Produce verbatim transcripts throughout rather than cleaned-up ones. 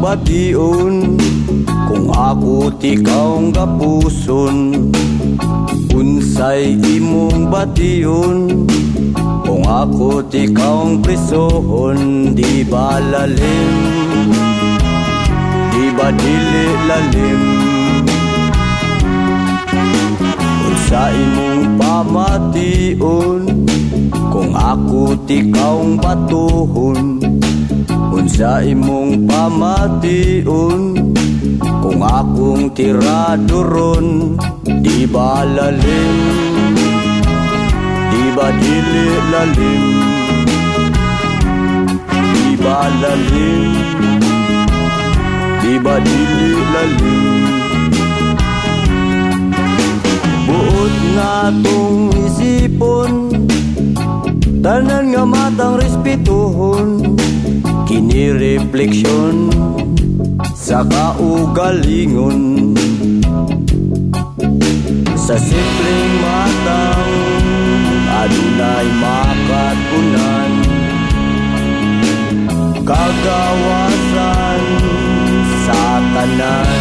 bation, kung ako tikaw nga puson. Unsay imong bation, kung ako tikaw prisohon. Di ba lalim, di ba dili lalim, unsa imong pamation, kung ako tikaw batuhon. Unsa imong pamation, kung akong tiraduron. Di ba lalim, di ba dili lalim, di ba lalim, di ba dili lalim. Buot nga tong isipon, tanan nga matang respetuhon. Kini refleksyon sa kaugalingon, sa simpleng matang adunay makatunan. Kagawasan sa tanan.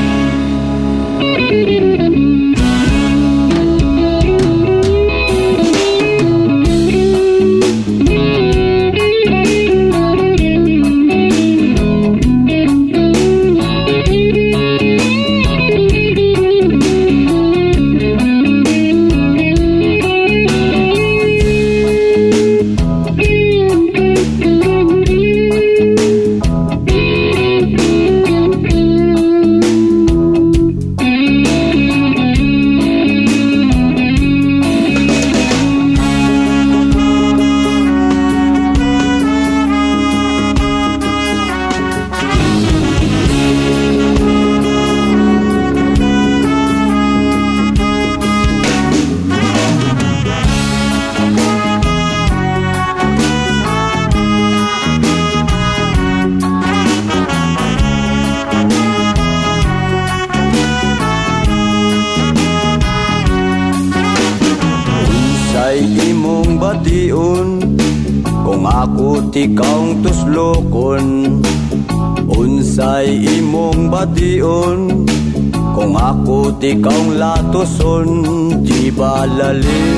Imong bation, kung ako tikaw tuslokon. Unsay imong bation, kung ako tikaw latoson. Di ba lalim,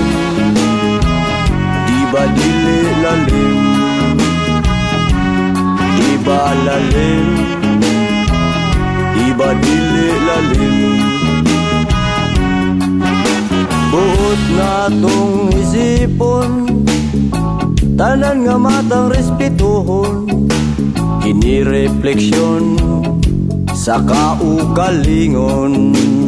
di ba dili lalim, di ba lalim, di ba dili lalim. Buot na tong isipon, tanan nga matang respetuhon. Kini refleksyon sa kaugalingon,